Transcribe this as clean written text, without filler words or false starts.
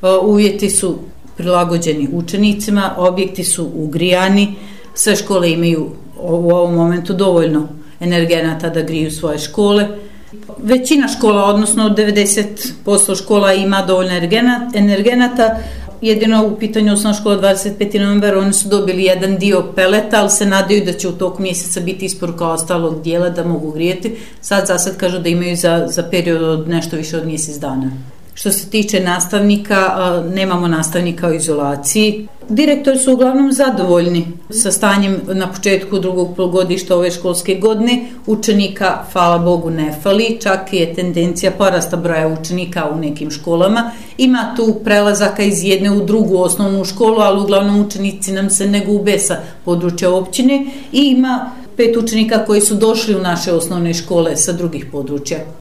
uvjeti su prilagođeni učenicima, objekti su ugrijani, sve škole imaju u ovom momentu dovoljno energenata da griju svoje škole. Većina škola, odnosno 90% škola ima dovoljno energenata, jedino u pitanju osnovna škola 25. novembar, oni su dobili jedan dio peleta, ali se nadaju da će u toku mjeseca biti isporuka ostalog dijela da mogu grijeti. Zasad kažu da imaju za period od nešto više od mjesec dana. Što se tiče nastavnika, nemamo nastavnika u izolaciji. Direktori su uglavnom zadovoljni sa stanjem na početku drugog polugodišta ove školske godine. Učenika, hvala Bogu, ne fali, čak je tendencija porasta broja učenika u nekim školama. Ima tu prelazaka iz jedne u drugu osnovnu školu, ali uglavnom učenici nam se ne gube sa područja općine i ima 5 učenika koji su došli u naše osnovne škole sa drugih područja.